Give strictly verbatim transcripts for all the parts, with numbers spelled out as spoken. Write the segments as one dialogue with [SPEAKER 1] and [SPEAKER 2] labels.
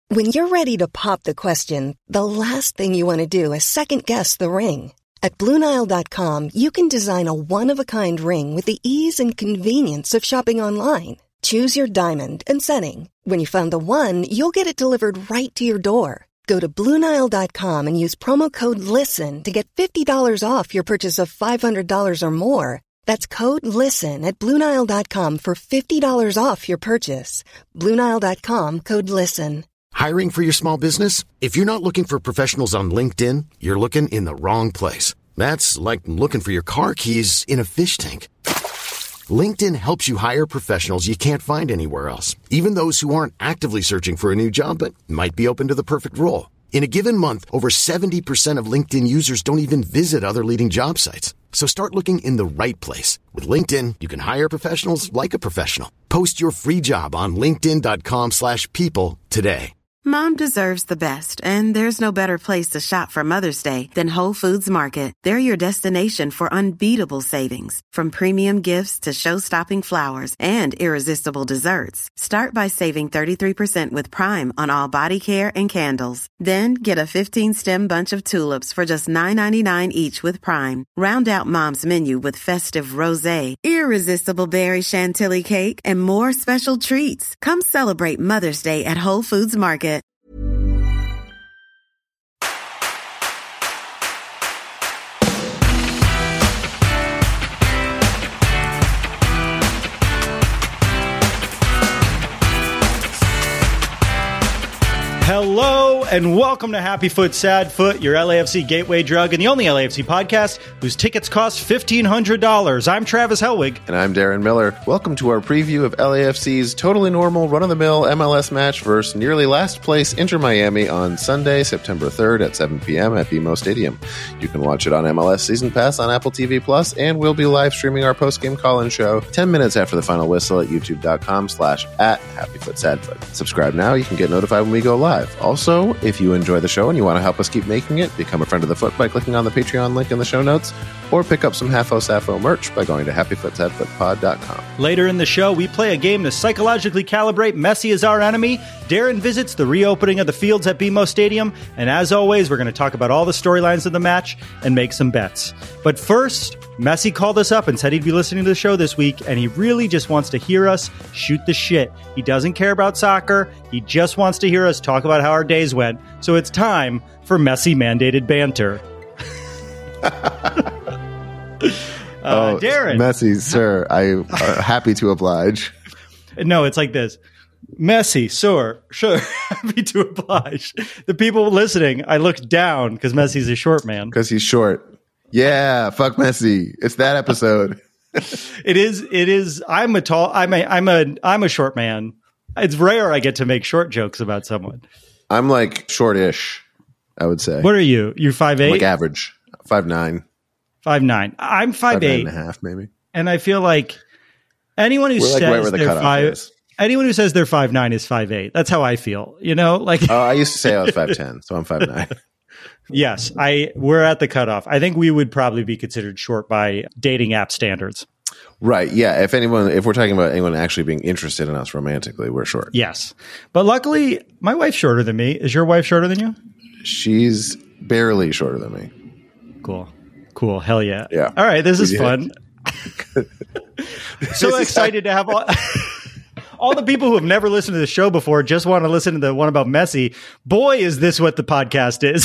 [SPEAKER 1] When you're ready to pop the question, the last thing you want to do is second-guess the ring. At Blue Nile dot com, you can design a one-of-a-kind ring with the ease and convenience of shopping online. Choose your diamond and setting. When you find the one, you'll get it delivered right to your door. Go to Blue Nile dot com and use promo code LISTEN to get fifty dollars off your purchase of five hundred dollars or more. That's code LISTEN at Blue Nile dot com for fifty dollars off your purchase. Blue Nile dot com, code LISTEN.
[SPEAKER 2] Hiring for your small business? If you're not looking for professionals on LinkedIn, you're looking in the wrong place. That's like looking for your car keys in a fish tank. LinkedIn helps you hire professionals you can't find anywhere else, even those who aren't actively searching for a new job but might be open to the perfect role. In a given month, over seventy percent of LinkedIn users don't even visit other leading job sites. So start looking in the right place. With LinkedIn, you can hire professionals like a professional. Post your free job on linkedin dot com slash people today.
[SPEAKER 3] Mom deserves the best, and there's no better place to shop for Mother's Day than Whole Foods Market. They're your destination for unbeatable savings, from premium gifts to show-stopping flowers and irresistible desserts. Start by saving thirty-three percent with Prime on all body care and candles. Then get a fifteen-stem bunch of tulips for just nine ninety-nine each with Prime. Round out Mom's menu with festive rosé, irresistible berry chantilly cake, and more special treats. Come celebrate Mother's Day at Whole Foods Market.
[SPEAKER 4] Hello and welcome to Happy Foot, Sad Foot, your L A F C gateway drug and the only L A F C podcast whose tickets cost fifteen hundred dollars. I'm Travis Helwig.
[SPEAKER 5] And I'm Darren Miller. Welcome to our preview of L A F C's totally normal, run-of-the-mill M L S match versus nearly last place Inter Miami on Sunday, September third at seven p.m. at B M O Stadium. You can watch it on M L S Season Pass on Apple T V Plus, and we'll be live streaming our post-game call-in show ten minutes after the final whistle at youtube.com slash at HappyFootSadFoot. Subscribe now. You can get notified when we go live. Also, if you enjoy the show and you want to help us keep making it, become a friend of the Foot by clicking on the Patreon link in the show notes, or pick up some Half-O Sappho merch by going to happy foot sad foot pod dot com.
[SPEAKER 4] Later in the show, we play a game to psychologically calibrate Messi as our enemy. Darren visits the reopening of the fields at B M O Stadium, and as always, we're going to talk about all the storylines of the match and make some bets. But first, Messi called us up and said he'd be listening to the show this week, and he really just wants to hear us shoot the shit. He doesn't care about soccer. He just wants to hear us talk about how our days went. So it's time for Messi-mandated banter. uh,
[SPEAKER 5] oh,
[SPEAKER 4] Darren.
[SPEAKER 5] Messi, sir, I'm uh, happy to oblige.
[SPEAKER 4] No, it's like this. Messi, sure, sure, happy to oblige. The people listening, I looked down because Messi's a short man.
[SPEAKER 5] Because he's short. Yeah, fuck Messi. It's that episode.
[SPEAKER 4] It is. It is. I'm a tall. I'm a. I'm a. I'm a short man. It's rare I get to make short jokes about someone.
[SPEAKER 5] I'm like shortish, I would say.
[SPEAKER 4] What are you? You're five eight.
[SPEAKER 5] Like average, five nine,
[SPEAKER 4] five nine. I'm five, five eight
[SPEAKER 5] nine and a half, maybe.
[SPEAKER 4] And I feel like anyone who
[SPEAKER 5] We're
[SPEAKER 4] says
[SPEAKER 5] like right where the
[SPEAKER 4] they're
[SPEAKER 5] cutoff
[SPEAKER 4] five.
[SPEAKER 5] is.
[SPEAKER 4] Anyone who says they're five nine is five eight. That's how I feel. You know, like.
[SPEAKER 5] Oh, I used to say I was five ten, so I'm five nine.
[SPEAKER 4] Yes, I we're at the cutoff. I think we would probably be considered short by dating app standards.
[SPEAKER 5] Right. Yeah. If anyone, if we're talking about anyone actually being interested in us romantically, we're short.
[SPEAKER 4] Yes. But luckily, my wife's shorter than me. Is your wife shorter than you?
[SPEAKER 5] She's barely shorter than me.
[SPEAKER 4] Cool. Cool. Hell yeah.
[SPEAKER 5] Yeah.
[SPEAKER 4] All right. This is
[SPEAKER 5] Yeah.
[SPEAKER 4] fun. So excited to have all, all the people who have never listened to the show before just want to listen to the one about Messi. Boy, is this what the podcast is.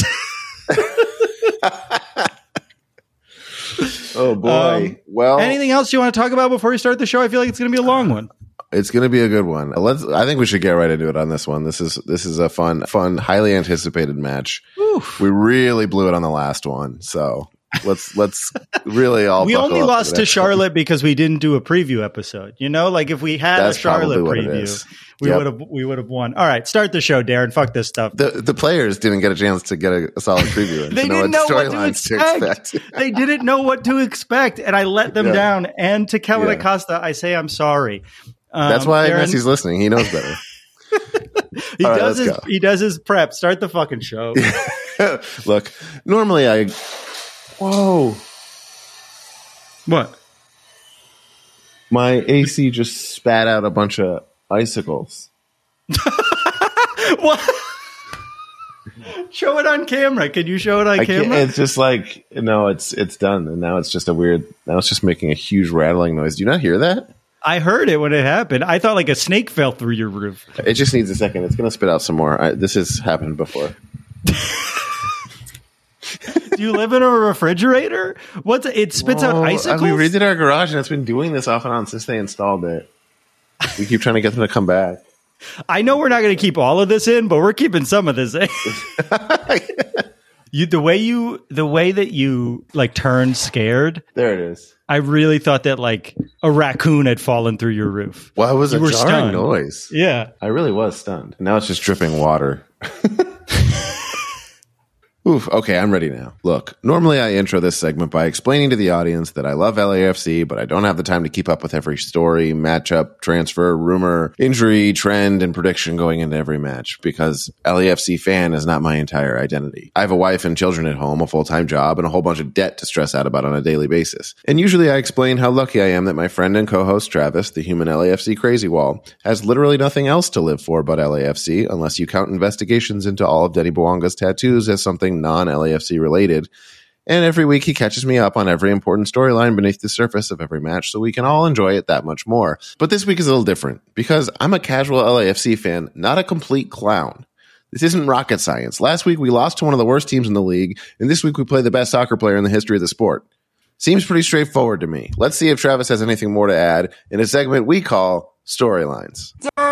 [SPEAKER 5] Oh boy.
[SPEAKER 4] Um,
[SPEAKER 5] well,
[SPEAKER 4] anything else you want to talk about before we start the show? I feel like it's going to be a long one.
[SPEAKER 5] It's going to be a good one. Let's. I think we should get right into it on this one. This is this is a fun, fun, highly anticipated match.
[SPEAKER 4] Oof.
[SPEAKER 5] We really blew it on the last one, so let's let's really all.
[SPEAKER 4] We only
[SPEAKER 5] buckle up
[SPEAKER 4] lost
[SPEAKER 5] for
[SPEAKER 4] to
[SPEAKER 5] that.
[SPEAKER 4] Charlotte because we didn't do a preview episode. You know, like if we had
[SPEAKER 5] That's
[SPEAKER 4] a Charlotte
[SPEAKER 5] probably what it
[SPEAKER 4] preview,
[SPEAKER 5] is.
[SPEAKER 4] we
[SPEAKER 5] Yep.
[SPEAKER 4] would have we would have won. All right, start the show, Darren. Fuck this stuff.
[SPEAKER 5] The the players didn't get a chance to get a, a solid preview. And
[SPEAKER 4] They
[SPEAKER 5] to know
[SPEAKER 4] didn't know what to
[SPEAKER 5] storylines
[SPEAKER 4] expect.
[SPEAKER 5] to expect.
[SPEAKER 4] They didn't know what to expect, and I let them
[SPEAKER 5] Yeah.
[SPEAKER 4] down. And to Kellen
[SPEAKER 5] Yeah.
[SPEAKER 4] Acosta, I say I'm sorry. Um,
[SPEAKER 5] That's why
[SPEAKER 4] Darren,
[SPEAKER 5] Messi's listening. He knows better.
[SPEAKER 4] he
[SPEAKER 5] All right,
[SPEAKER 4] does
[SPEAKER 5] let's
[SPEAKER 4] his
[SPEAKER 5] go.
[SPEAKER 4] he does his prep. Start the fucking show.
[SPEAKER 5] Look, normally I. Whoa.
[SPEAKER 4] What?
[SPEAKER 5] My A C just spat out a bunch of icicles.
[SPEAKER 4] What? Show it on camera. Can you show it on
[SPEAKER 5] I
[SPEAKER 4] camera?
[SPEAKER 5] can't, it's just like, no, it's it's done. And now it's just a weird, now it's just making a huge rattling noise. Do you not hear that?
[SPEAKER 4] I heard it when it happened. I thought like a snake fell through your roof.
[SPEAKER 5] It just needs a second. It's going to spit out some more. I, this has happened before.
[SPEAKER 4] Do you live in a refrigerator? What's it spits
[SPEAKER 5] Well,
[SPEAKER 4] out icicles?
[SPEAKER 5] We redid our garage and it's been doing this off and on since they installed it. We keep trying to get them to come back.
[SPEAKER 4] I know we're not going to keep all of this in, but we're keeping some of this in. you, the way you, the way that you like turned scared.
[SPEAKER 5] There it is.
[SPEAKER 4] I really thought that like a raccoon had fallen through your roof.
[SPEAKER 5] Well, it was
[SPEAKER 4] you
[SPEAKER 5] a
[SPEAKER 4] were
[SPEAKER 5] jarring
[SPEAKER 4] stunned.
[SPEAKER 5] noise.
[SPEAKER 4] Yeah,
[SPEAKER 5] I really was stunned. Now it's just dripping water. Oof, okay, I'm ready now. Look, normally I intro this segment by explaining to the audience that I love L A F C, but I don't have the time to keep up with every story, matchup, transfer, rumor, injury, trend, and prediction going into every match, because L A F C fan is not my entire identity. I have a wife and children at home, a full-time job, and a whole bunch of debt to stress out about on a daily basis. And usually I explain how lucky I am that my friend and co-host Travis, the human L A F C crazy wall, has literally nothing else to live for but L A F C, unless you count investigations into all of Denny Bouanga's tattoos as something non-L A F C related, and every week he catches me up on every important storyline beneath the surface of every match so we can all enjoy it that much more. But this week is a little different, because I'm a casual L A F C fan, not a complete clown. This isn't rocket science. Last week we lost to one of the worst teams in the league, and this week we play the best soccer player in the history of the sport. Seems pretty straightforward to me. Let's see if Travis has anything more to add in a segment we call Storylines.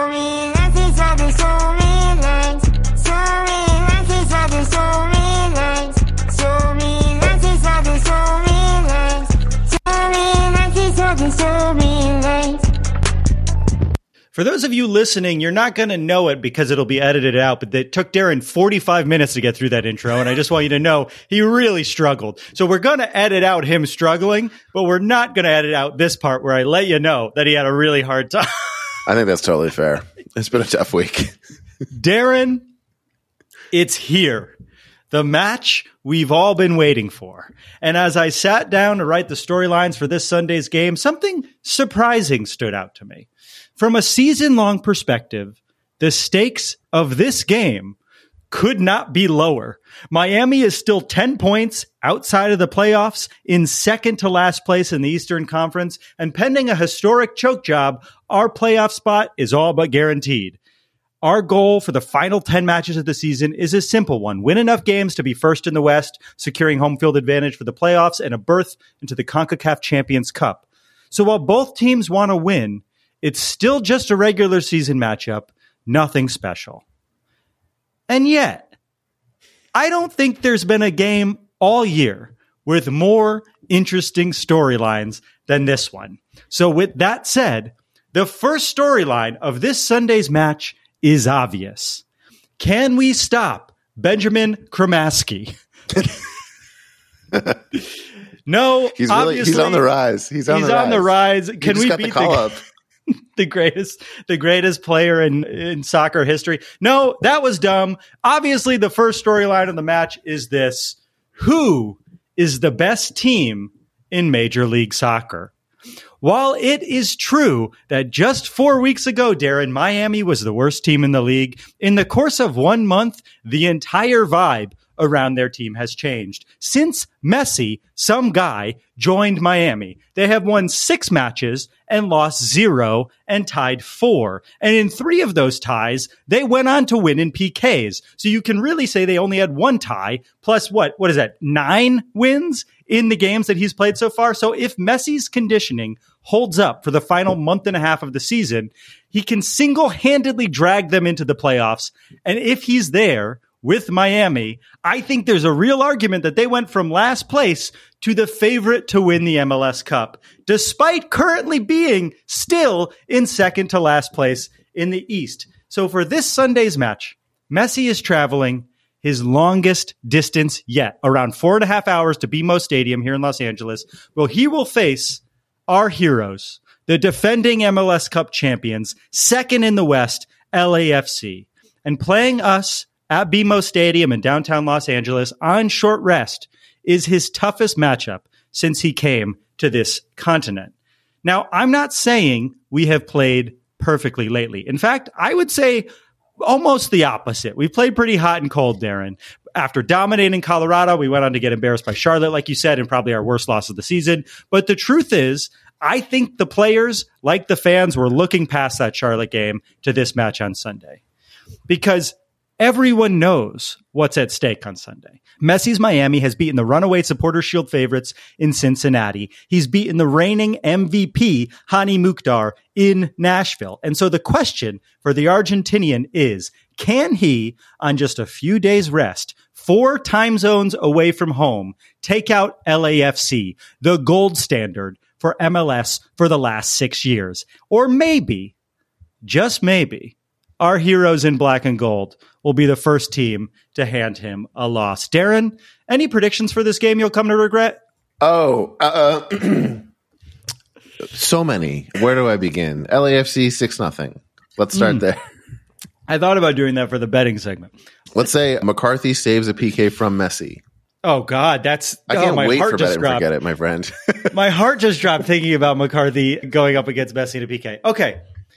[SPEAKER 4] For those of you listening, you're not going to know it because it'll be edited out, but it took Darren forty-five minutes to get through that intro, and I just want you to know he really struggled. So we're going to edit out him struggling, but we're not going to edit out this part where I let you know that he had a really hard time.
[SPEAKER 5] I think that's totally fair. It's been a tough week.
[SPEAKER 4] Darren, it's here. The match we've all been waiting for. And as I sat down to write the storylines for this Sunday's game, something surprising stood out to me. From a season-long perspective, the stakes of this game could not be lower. Miami is still ten points outside of the playoffs, in second to last place in the Eastern Conference, and pending a historic choke job, our playoff spot is all but guaranteed. Our goal for the final ten matches of the season is a simple one. Win enough games to be first in the West, securing home field advantage for the playoffs and a berth into the CONCACAF Champions Cup. So while both teams want to win, it's still just a regular season matchup, nothing special. And yet, I don't think there's been a game all year with more interesting storylines than this one. So with that said, the first storyline of this Sunday's match is obvious. Can we stop Benjamin Cremaschi? No,
[SPEAKER 5] he's really he's on the rise. He's on
[SPEAKER 4] he's
[SPEAKER 5] the rise.
[SPEAKER 4] on the rise. Can we
[SPEAKER 5] got
[SPEAKER 4] beat
[SPEAKER 5] the call
[SPEAKER 4] the,
[SPEAKER 5] up?
[SPEAKER 4] the greatest the greatest player in, in soccer history? No, that was dumb. Obviously, the first storyline of the match is this: who is the best team in Major League Soccer? While it is true that just four weeks ago, Darren, Miami was the worst team in the league, in the course of one month, the entire vibe around their team has changed. Since Messi, some guy, joined Miami, they have won six matches and lost zero and tied four. And in three of those ties, they went on to win in P Ks. So you can really say they only had one tie, plus what? What is that? Nine wins in the games that he's played so far. So if Messi's conditioning holds up for the final month and a half of the season, he can single-handedly drag them into the playoffs. And if he's there with Miami, I think there's a real argument that they went from last place to the favorite to win the M L S Cup, despite currently being still in second to last place in the East. So for this Sunday's match, Messi is traveling his longest distance yet, around four and a half hours to B M O Stadium here in Los Angeles. Well, he will face our heroes, the defending M L S Cup champions, second in the West, L A F C. And playing us at B M O Stadium in downtown Los Angeles on short rest is his toughest matchup since he came to this continent. Now, I'm not saying we have played perfectly lately. In fact, I would say almost the opposite. We played pretty hot and cold, Darren. After dominating Colorado, we went on to get embarrassed by Charlotte, like you said, and probably our worst loss of the season. But the truth is, I think the players, like the fans, were looking past that Charlotte game to this match on Sunday. Because everyone knows what's at stake on Sunday. Messi's Miami has beaten the runaway Supporters' Shield favorites in Cincinnati. He's beaten the reigning M V P, Hani Mukhtar, in Nashville. And so the question for the Argentinian is, can he, on just a few days' rest, four time zones away from home, take out L A F C, the gold standard for M L S for the last six years? Or maybe, just maybe, our heroes in black and gold will be the first team to hand him a loss. Darren, any predictions for this game you'll come to regret?
[SPEAKER 5] Oh, uh, so many. Where do I begin? L A F C six nothing. Let's start mm. there.
[SPEAKER 4] I thought about doing that for the betting segment.
[SPEAKER 5] Let's say McCarthy saves a P K from Messi.
[SPEAKER 4] Oh, God, that's...
[SPEAKER 5] I can't
[SPEAKER 4] oh, my
[SPEAKER 5] wait
[SPEAKER 4] heart
[SPEAKER 5] for
[SPEAKER 4] just
[SPEAKER 5] Bet and
[SPEAKER 4] dropped.
[SPEAKER 5] Forget It, my friend.
[SPEAKER 4] My heart just dropped thinking about McCarthy going up against Messi in a P K. Okay.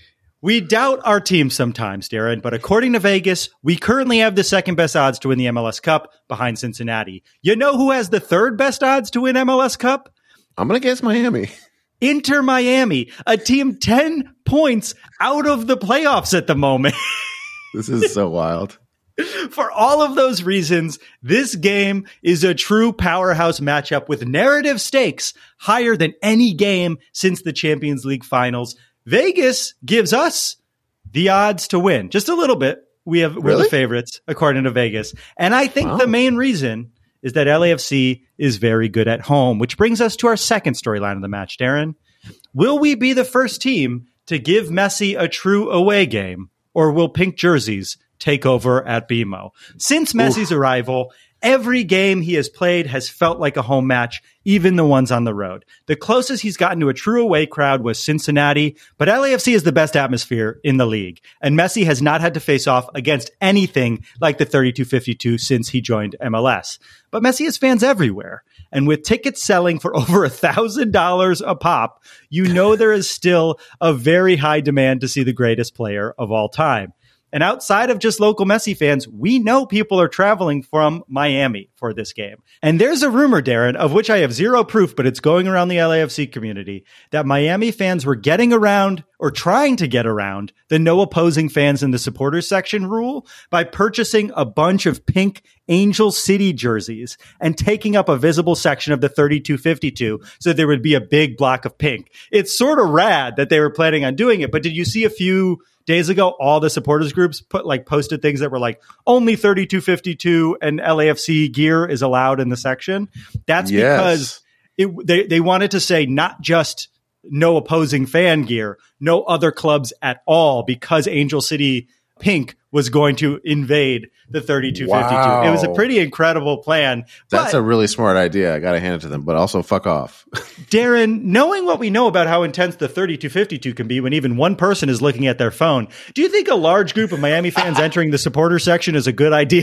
[SPEAKER 4] We doubt our team sometimes, Darren, but according to Vegas, we currently have the second best odds to win the M L S Cup behind Cincinnati. You know who has the third best odds to win M L S Cup?
[SPEAKER 5] I'm going to guess Miami.
[SPEAKER 4] Inter Miami, a team ten points out of the playoffs at the moment.
[SPEAKER 5] This is so wild.
[SPEAKER 4] For all of those reasons, this game is a true powerhouse matchup with narrative stakes higher than any game since the Champions League finals. Vegas gives us the odds to win. Just a little bit. We have, we're
[SPEAKER 5] really?
[SPEAKER 4] the favorites, according to Vegas. And I think wow. the main reason is that L A F C is very good at home, which brings us to our second storyline of the match, Darren. Will we be the first team to give Messi a true away game, or will pink jerseys take over at B M O? Since Messi's Oof. arrival, every game he has played has felt like a home match, even the ones on the road. The closest he's gotten to a true away crowd was Cincinnati, but L A F C is the best atmosphere in the league, and Messi has not had to face off against anything like the thirty-two fifty-two since he joined M L S. But Messi has fans everywhere, and with tickets selling for over one thousand dollars a pop, you know there is still a very high demand to see the greatest player of all time. And outside of just local Messi fans, we know people are traveling from Miami for this game. And there's a rumor, Darren, of which I have zero proof, but it's going around the L A F C community, that Miami fans were getting around or trying to get around the no opposing fans in the supporters section rule by purchasing a bunch of pink Angel City jerseys and taking up a visible section of the thirty-two fifty-two so there would be a big block of pink. It's sort of rad that they were planning on doing it, but did you see a few days ago, all the supporters groups put like posted things that were like only thirty-two fifty-two and L A F C gear is allowed in the section? That's
[SPEAKER 5] yes.
[SPEAKER 4] because it, they, they wanted to say not just no opposing fan gear, no other clubs at all, because Angel City Pink was going to invade the thirty-two fifty-two.
[SPEAKER 5] Wow.
[SPEAKER 4] It was a pretty incredible plan.
[SPEAKER 5] That's
[SPEAKER 4] but,
[SPEAKER 5] a really smart idea. I got to hand it to them, but also fuck off.
[SPEAKER 4] Darren, knowing what we know about how intense the thirty-two fifty-two can be when even one person is looking at their phone, do you think a large group of Miami fans entering the supporter section is a good idea?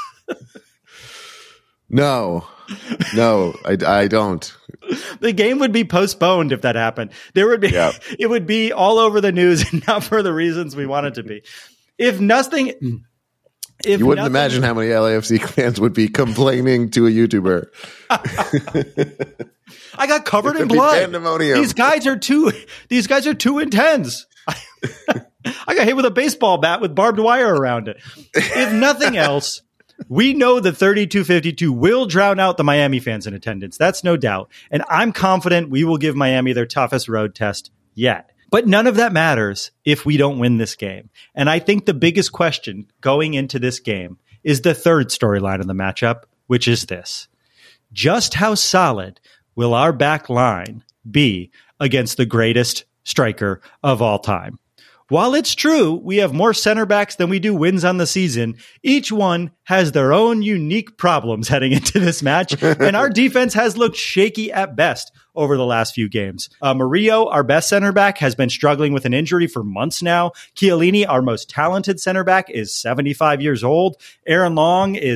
[SPEAKER 5] No, no, I, I don't.
[SPEAKER 4] The game would be postponed if that happened. There would be, yep. It would be all over the news, and not for the reasons we want it to be. If nothing, if
[SPEAKER 5] you wouldn't
[SPEAKER 4] nothing,
[SPEAKER 5] imagine how many L A F C fans would be complaining to a YouTuber.
[SPEAKER 4] I got covered in blood.
[SPEAKER 5] Pandemonium.
[SPEAKER 4] These guys are too. These guys are too intense. I got hit with a baseball bat with barbed wire around it. If nothing else, we know the thirty-two fifty-two will drown out the Miami fans in attendance. That's no doubt. And I'm confident we will give Miami their toughest road test yet. But none of that matters if we don't win this game. And I think the biggest question going into this game is the third storyline of the matchup, which is this. Just how solid will our back line be against the greatest striker of all time? While it's true we have more center backs than we do wins on the season, each one has their own unique problems heading into this match, and our defense has looked shaky at best over the last few games. Uh, Murillo, our best center back, has been struggling with an injury for months now. Chiellini, our most talented center back, is seventy-five years old. Aaron Long is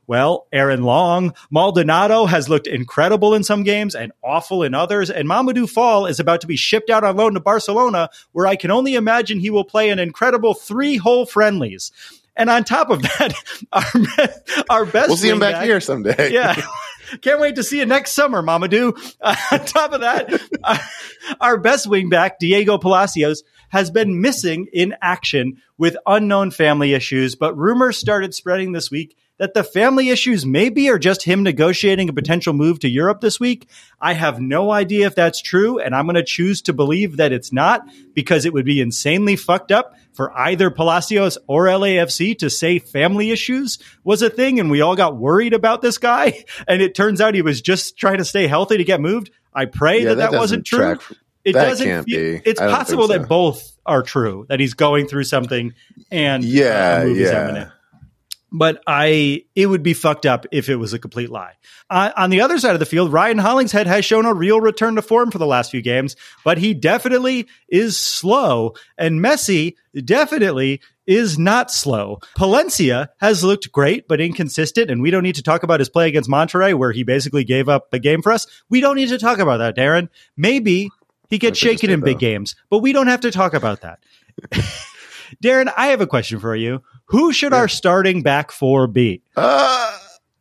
[SPEAKER 4] Well, Aaron Long, Maldonado has looked incredible in some games and awful in others. And Mamadou Fall is about to be shipped out on loan to Barcelona, where I can only imagine he will play an incredible three whole friendlies. And on top of that, our, our best
[SPEAKER 5] we'll see him back,
[SPEAKER 4] back
[SPEAKER 5] here someday.
[SPEAKER 4] Yeah. Can't wait to see you next summer, Mamadou. Uh, on top of that, uh, our best wingback, Diego Palacios, has been missing in action with unknown family issues. But rumors started spreading this week that the family issues maybe are just him negotiating a potential move to Europe this week. I have no idea if that's true, and I'm going to choose to believe that it's not, because it would be insanely fucked up for either Palacios or L A F C to say family issues was a thing, and we all got worried about this guy, and it turns out he was just trying to stay healthy to get moved. I pray
[SPEAKER 5] yeah,
[SPEAKER 4] that
[SPEAKER 5] that,
[SPEAKER 4] that wasn't true.
[SPEAKER 5] Track.
[SPEAKER 4] It
[SPEAKER 5] that
[SPEAKER 4] doesn't.
[SPEAKER 5] Can't
[SPEAKER 4] feel,
[SPEAKER 5] be.
[SPEAKER 4] It's possible
[SPEAKER 5] so.
[SPEAKER 4] that both are true, that he's going through something and
[SPEAKER 5] yeah,
[SPEAKER 4] uh, a move is
[SPEAKER 5] yeah.
[SPEAKER 4] imminent. But I, it would be fucked up if it was a complete lie. Uh, on the other side of the field, Ryan Hollingshead has shown a real return to form for the last few games, but he definitely is slow. And Messi definitely is not slow. Palencia has looked great, but inconsistent. And we don't need to talk about his play against Monterrey, where he basically gave up the game for us. We don't need to talk about that, Darren. Maybe he gets shaken in big games, but we don't have to talk about that. Darren, I have a question for you. Who should yeah. our starting back four be? Uh.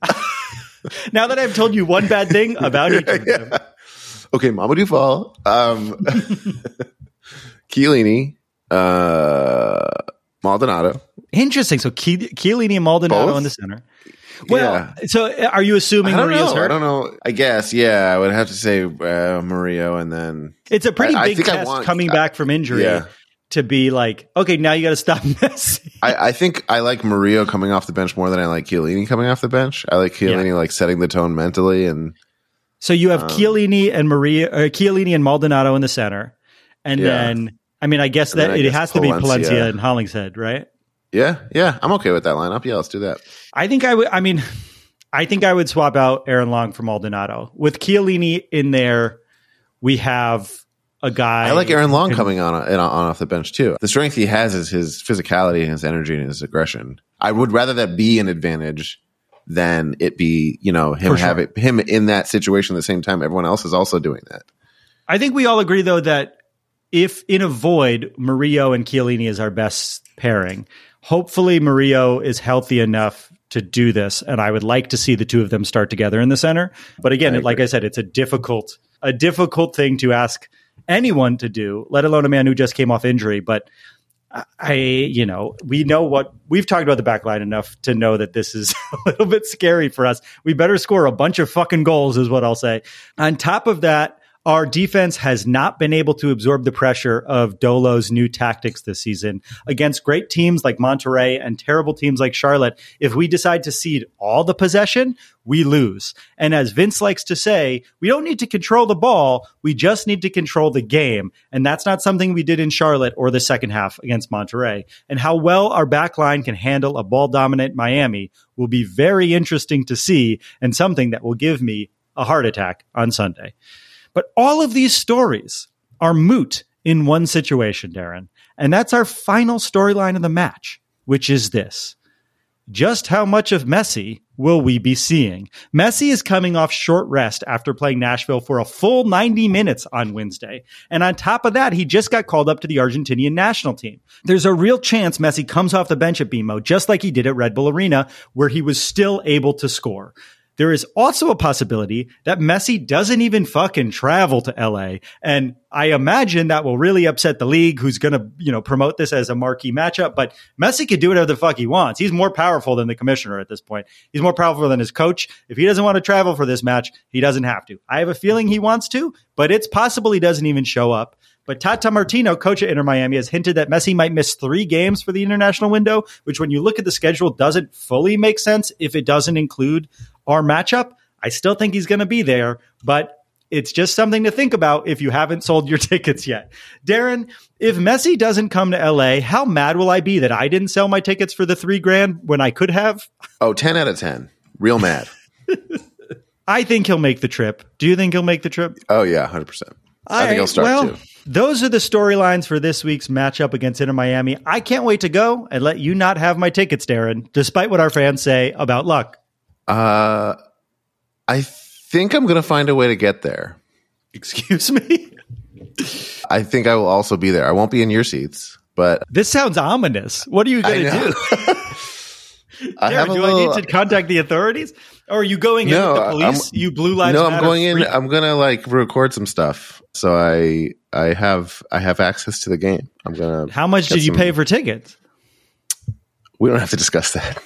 [SPEAKER 4] Now that I've told you one bad thing about each of them.
[SPEAKER 5] Yeah. Okay, Mamadou Fall, um, Chiellini, uh, Maldonado.
[SPEAKER 4] Interesting. So Chi- Chiellini and Maldonado
[SPEAKER 5] Both?
[SPEAKER 4] in the center. Well,
[SPEAKER 5] yeah.
[SPEAKER 4] so are you assuming
[SPEAKER 5] I don't
[SPEAKER 4] Maria's
[SPEAKER 5] know.
[SPEAKER 4] hurt?
[SPEAKER 5] I don't know. I guess, yeah. I would have to say uh, Mario, and then
[SPEAKER 4] it's a pretty
[SPEAKER 5] I,
[SPEAKER 4] big
[SPEAKER 5] I
[SPEAKER 4] test
[SPEAKER 5] want,
[SPEAKER 4] coming back from injury.
[SPEAKER 5] Yeah.
[SPEAKER 4] To be like, okay, now you got to stop Messi.
[SPEAKER 5] I, I think I like Murillo coming off the bench more than I like Chiellini coming off the bench. I like Chiellini yeah. like setting the tone mentally, and
[SPEAKER 4] so you have
[SPEAKER 5] um,
[SPEAKER 4] Chiellini and Maria, or Chiellini and Maldonado in the center, and
[SPEAKER 5] yeah.
[SPEAKER 4] then I mean, I guess
[SPEAKER 5] and
[SPEAKER 4] that
[SPEAKER 5] I
[SPEAKER 4] it
[SPEAKER 5] guess
[SPEAKER 4] has
[SPEAKER 5] Palencia.
[SPEAKER 4] to be Palencia and Hollingshead, right?
[SPEAKER 5] Yeah, yeah, I'm okay with that lineup. Yeah, let's do that.
[SPEAKER 4] I think I would. I mean, I think I would swap out Aaron Long for Maldonado with Chiellini in there. We have. A guy.
[SPEAKER 5] I like Aaron Long coming on, on on off the bench too. The strength he has is his physicality and his energy and his aggression. I would rather that be an advantage than it be, you know, him
[SPEAKER 4] sure.
[SPEAKER 5] have it, him in that situation at the same time everyone else is also doing that.
[SPEAKER 4] I think we all agree though that if in a void, Murillo and Chiellini is our best pairing. Hopefully Murillo is healthy enough to do this, and I would like to see the two of them start together in the center. But again, I like I said, it's a difficult a difficult thing to ask anyone to do, let alone a man who just came off injury. But I, you know, we know what we've talked about the back line enough to know that this is a little bit scary for us. We better score a bunch of fucking goals is what I'll say. On top of that, our defense has not been able to absorb the pressure of Dolo's new tactics this season against great teams like Monterrey and terrible teams like Charlotte. If we decide to cede all the possession, we lose. And as Vince likes to say, we don't need to control the ball. We just need to control the game. And that's not something we did in Charlotte or the second half against Monterrey. And how well our back line can handle a ball dominant Miami will be very interesting to see, and something that will give me a heart attack on Sunday. But all of these stories are moot in one situation, Darren. And that's our final storyline of the match, which is this. Just how much of Messi will we be seeing? Messi is coming off short rest after playing Nashville for a full ninety minutes on Wednesday. And on top of that, he just got called up to the Argentinian national team. There's a real chance Messi comes off the bench at B M O, just like he did at Red Bull Arena, where he was still able to score. There is also a possibility that Messi doesn't even fucking travel to L A. And I imagine that will really upset the league, who's going to, you know, promote this as a marquee matchup. But Messi could do whatever the fuck he wants. He's more powerful than the commissioner at this point. He's more powerful than his coach. If he doesn't want to travel for this match, he doesn't have to. I have a feeling he wants to, but it's possible he doesn't even show up. But Tata Martino, coach at Inter Miami, has hinted that Messi might miss three games for the international window, which when you look at the schedule doesn't fully make sense if it doesn't include our matchup. I still think he's going to be there, but it's just something to think about if you haven't sold your tickets yet. Darren, if Messi doesn't come to L A, how mad will I be that I didn't sell my tickets for the three grand when I could have?
[SPEAKER 5] Oh, ten out of ten. Real mad.
[SPEAKER 4] I think he'll make the trip. Do you think he'll make the trip?
[SPEAKER 5] Oh, yeah, one hundred percent. I
[SPEAKER 4] All
[SPEAKER 5] think
[SPEAKER 4] right,
[SPEAKER 5] he'll start
[SPEAKER 4] well,
[SPEAKER 5] too.
[SPEAKER 4] Those are the storylines for this week's matchup against Inter Miami. I can't wait to go and let you not have my tickets, Darren, despite what our fans say about luck.
[SPEAKER 5] Uh, I think I'm going to find a way to get there.
[SPEAKER 4] Excuse me?
[SPEAKER 5] I think I will also be there. I won't be in your seats, but
[SPEAKER 4] this sounds ominous. What are you going to do?
[SPEAKER 5] I
[SPEAKER 4] Darren,
[SPEAKER 5] have a
[SPEAKER 4] do
[SPEAKER 5] little,
[SPEAKER 4] I need to contact the authorities? Or are you going
[SPEAKER 5] no,
[SPEAKER 4] in with the police?
[SPEAKER 5] I'm,
[SPEAKER 4] you Blue Lives
[SPEAKER 5] No,
[SPEAKER 4] Matter
[SPEAKER 5] I'm going
[SPEAKER 4] freak?
[SPEAKER 5] in. I'm going to like record some stuff. So I I have I have access to the game. I'm going to.
[SPEAKER 4] How much did you
[SPEAKER 5] some,
[SPEAKER 4] pay for tickets?
[SPEAKER 5] We don't have to discuss that.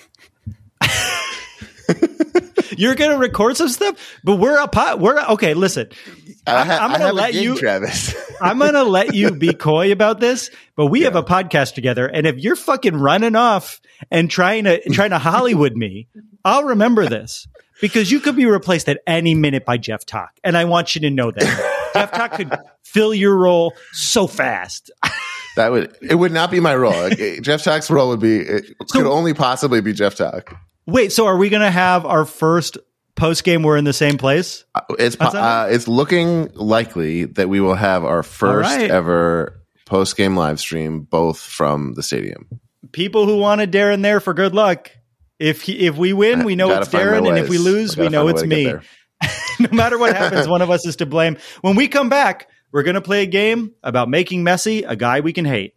[SPEAKER 4] You're going to record some stuff, but we're a pot. We're okay. Listen,
[SPEAKER 5] I, ha-
[SPEAKER 4] I'm going to let
[SPEAKER 5] gig,
[SPEAKER 4] you,
[SPEAKER 5] Travis.
[SPEAKER 4] I'm going to let you be coy about this, but we yeah. have a podcast together, and if you're fucking running off and trying to trying to Hollywood me, I'll remember this because you could be replaced at any minute by Jeff Talk, and I want you to know that Jeff Talk could fill your role so fast.
[SPEAKER 5] That would it would not be my role. Like, Jeff Talk's role would be it so, could only possibly be Jeff Talk.
[SPEAKER 4] Wait, so are we going to have our first post game? We're in the same place.
[SPEAKER 5] Uh, it's uh, it's looking likely that we will have our first right. ever post game live stream, both from the stadium.
[SPEAKER 4] People who wanted Darren there for good luck. If he, if we win, we know it's Darren, and if we lose, we know it's me. No matter what happens, one of us is to blame. When we come back, we're going to play a game about making Messi a guy we can hate.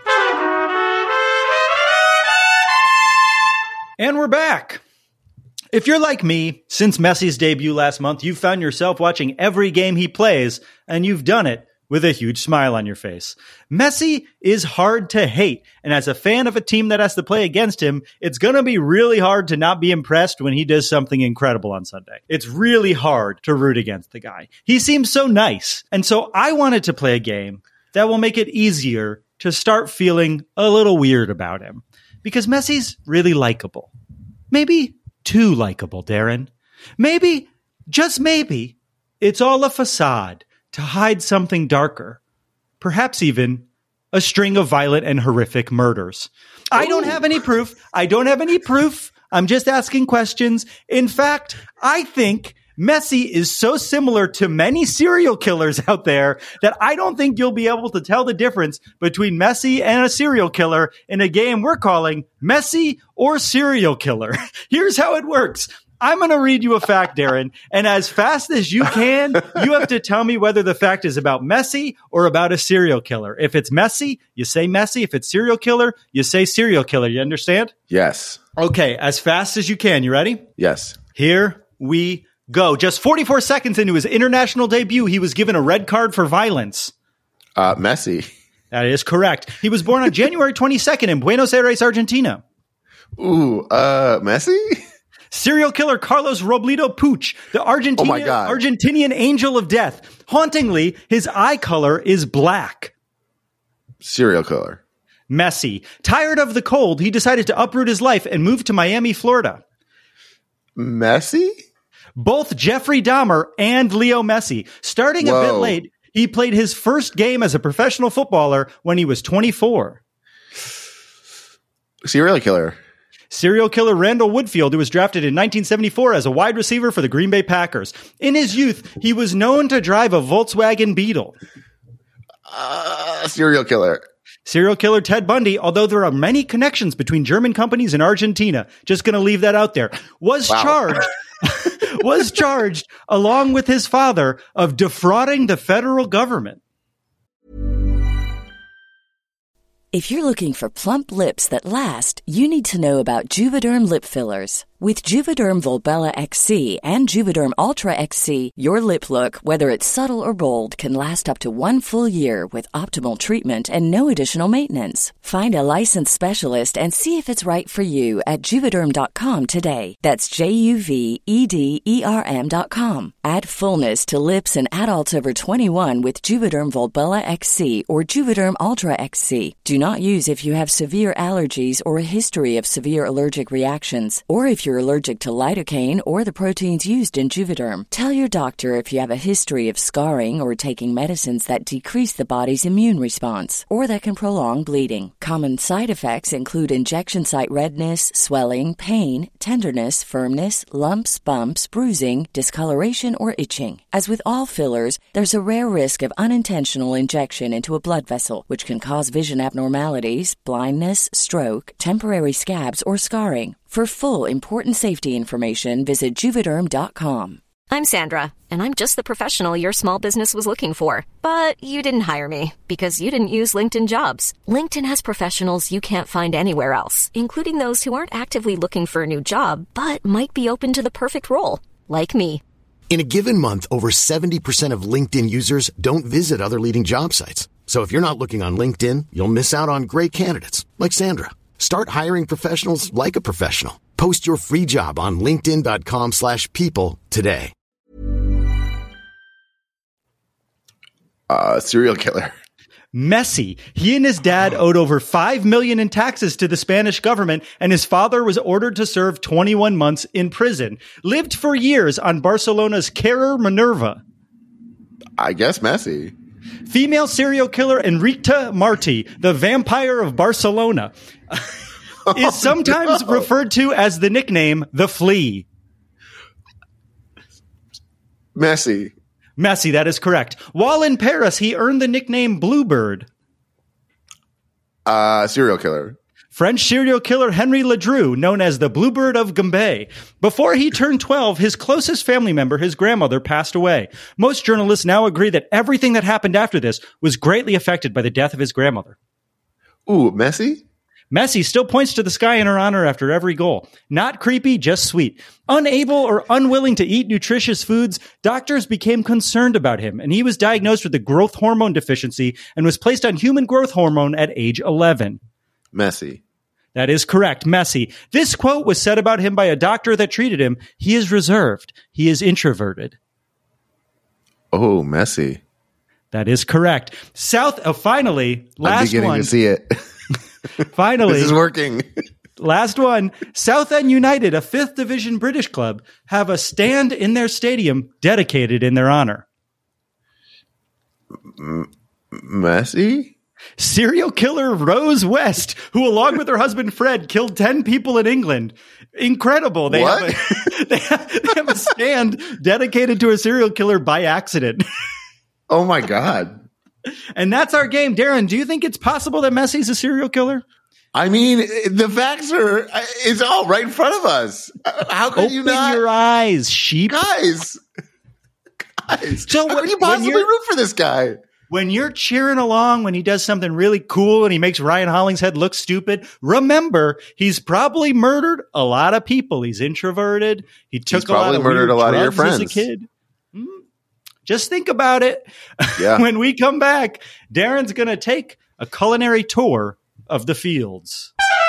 [SPEAKER 4] And we're back. If you're like me, since Messi's debut last month, you've found yourself watching every game he plays, and you've done it with a huge smile on your face. Messi is hard to hate, and as a fan of a team that has to play against him, it's going to be really hard to not be impressed when he does something incredible on Sunday. It's really hard to root against the guy. He seems so nice, and so I wanted to play a game that will make it easier to start feeling a little weird about him, because Messi's really likable. Maybe too likable, Darren. Maybe, just maybe, it's all a facade to hide something darker. Perhaps even a string of violent and horrific murders. Ooh. I don't have any proof. I don't have any proof. I'm just asking questions. In fact, I think Messi is so similar to many serial killers out there that I don't think you'll be able to tell the difference between Messi and a serial killer in a game we're calling Messi or Serial Killer. Here's how it works. I'm going to read you a fact, Darren, and as fast as you can, you have to tell me whether the fact is about Messi or about a serial killer. If it's Messi, you say Messi. If it's serial killer, you say serial killer. You understand?
[SPEAKER 5] Yes.
[SPEAKER 4] Okay, as fast as you can. You ready?
[SPEAKER 5] Yes.
[SPEAKER 4] Here we go. Just forty-four seconds into his international debut, he was given a red card for violence.
[SPEAKER 5] Uh, Messi.
[SPEAKER 4] That is correct. He was born on January twenty-second in Buenos Aires, Argentina.
[SPEAKER 5] Ooh, uh, Messi?
[SPEAKER 4] Serial killer Carlos Robledo Puig, the Argentina,
[SPEAKER 5] oh my God.
[SPEAKER 4] Argentinian angel of death. Hauntingly, his eye color is black.
[SPEAKER 5] Serial killer.
[SPEAKER 4] Messi. Tired of the cold, he decided to uproot his life and move to Miami, Florida.
[SPEAKER 5] Messi?
[SPEAKER 4] Both Jeffrey Dahmer and Leo Messi. Starting
[SPEAKER 5] Whoa.
[SPEAKER 4] a bit late, he played his first game as a professional footballer when he was twenty-four.
[SPEAKER 5] Serial killer.
[SPEAKER 4] Serial killer Randall Woodfield, who was drafted in nineteen seventy-four as a wide receiver for the Green Bay Packers. In his youth, he was known to drive a Volkswagen Beetle.
[SPEAKER 5] Uh, serial killer.
[SPEAKER 4] Serial killer Ted Bundy, although there are many connections between German companies in Argentina, just going to leave that out there, was wow. charged was charged along with his father of defrauding the federal government.
[SPEAKER 6] If you're looking for plump lips that last, you need to know about Juvederm lip fillers. With Juvederm Volbella X C and Juvederm Ultra X C, your lip look, whether it's subtle or bold, can last up to one full year with optimal treatment and no additional maintenance. Find a licensed specialist and see if it's right for you at Juvederm dot com today. That's J U V E D E R M dot com. Add fullness to lips in adults over twenty-one with Juvederm Volbella X C or Juvederm Ultra X C. Do not use if you have severe allergies or a history of severe allergic reactions, or if you're allergic to lidocaine or the proteins used in Juvederm. Tell your doctor if you have a history of scarring or taking medicines that decrease the body's immune response or that can prolong bleeding. Common side effects include injection site redness, swelling, pain, tenderness, firmness, lumps, bumps, bruising, discoloration, or itching. As with all fillers, there's a rare risk of unintentional injection into a blood vessel, which can cause vision abnormalities, blindness, stroke, temporary scabs, or scarring. For full, important safety information, visit Juvederm dot com.
[SPEAKER 7] I'm Sandra, and I'm just the professional your small business was looking for. But you didn't hire me because you didn't use LinkedIn Jobs. LinkedIn has professionals you can't find anywhere else, including those who aren't actively looking for a new job, but might be open to the perfect role, like me.
[SPEAKER 2] In a given month, over seventy percent of LinkedIn users don't visit other leading job sites. So if you're not looking on LinkedIn, you'll miss out on great candidates like Sandra. Start hiring professionals like a professional. Post your free job on linkedin dot com slash people today.
[SPEAKER 5] Uh, serial killer.
[SPEAKER 4] Messi. He and his dad owed over five million dollars in taxes to the Spanish government, and his father was ordered to serve twenty-one months in prison. Lived for years on Barcelona's Carrer Minerva.
[SPEAKER 5] I guess Messi.
[SPEAKER 4] Female serial killer Enriqueta Martí, the vampire of Barcelona, is sometimes
[SPEAKER 5] oh, no.
[SPEAKER 4] referred to as the nickname The Flea.
[SPEAKER 5] Messi.
[SPEAKER 4] Messi, that is correct. While in Paris, he earned the nickname Bluebird.
[SPEAKER 5] Uh, serial killer.
[SPEAKER 4] French serial killer Henry Ledru, known as the Bluebird of Gambay. Before he turned twelve, his closest family member, his grandmother, passed away. Most journalists now agree that everything that happened after this was greatly affected by the death of his grandmother.
[SPEAKER 5] Ooh, Messi?
[SPEAKER 4] Messi still points to the sky in her honor after every goal. Not creepy, just sweet. Unable or unwilling to eat nutritious foods, doctors became concerned about him, and he was diagnosed with a growth hormone deficiency and was placed on human growth hormone at age eleven.
[SPEAKER 5] Messi.
[SPEAKER 4] That is correct, Messi. This quote was said about him by a doctor that treated him. He is reserved. He is introverted.
[SPEAKER 5] Oh, Messi.
[SPEAKER 4] That is correct. South, uh, finally, last
[SPEAKER 5] I'm beginning
[SPEAKER 4] one.
[SPEAKER 5] to see it.
[SPEAKER 4] Finally.
[SPEAKER 5] This is working.
[SPEAKER 4] Last one. Southend United, a fifth Division British club, have a stand in their stadium dedicated in their honor.
[SPEAKER 5] M- Messi?
[SPEAKER 4] Serial killer Rose West, who along with her husband Fred killed ten people in England. Incredible. They,
[SPEAKER 5] what?
[SPEAKER 4] Have a, they, have, they have a stand dedicated to a serial killer by accident.
[SPEAKER 5] Oh my God.
[SPEAKER 4] And that's our game. Darren, do you think it's possible that Messi's a serial killer?
[SPEAKER 5] I mean, the facts are, it's all right in front of us. How could
[SPEAKER 4] Open
[SPEAKER 5] you not?
[SPEAKER 4] your eyes, sheep.
[SPEAKER 5] Guys. Guys.
[SPEAKER 4] So
[SPEAKER 5] How
[SPEAKER 4] when-
[SPEAKER 5] could you
[SPEAKER 4] when
[SPEAKER 5] possibly
[SPEAKER 4] you're-
[SPEAKER 5] root for this guy?
[SPEAKER 4] When you're cheering along, when he does something really cool and he makes Ryan Hollingshead look stupid, remember, he's probably murdered a lot of people. He's introverted. He took
[SPEAKER 5] He's
[SPEAKER 4] a lot
[SPEAKER 5] probably
[SPEAKER 4] of
[SPEAKER 5] murdered
[SPEAKER 4] weird
[SPEAKER 5] a lot of your
[SPEAKER 4] drugs as a
[SPEAKER 5] friends.
[SPEAKER 4] kid. Hmm. Just think about it.
[SPEAKER 5] Yeah.
[SPEAKER 4] When we come back, Darren's going to take a culinary tour of the fields.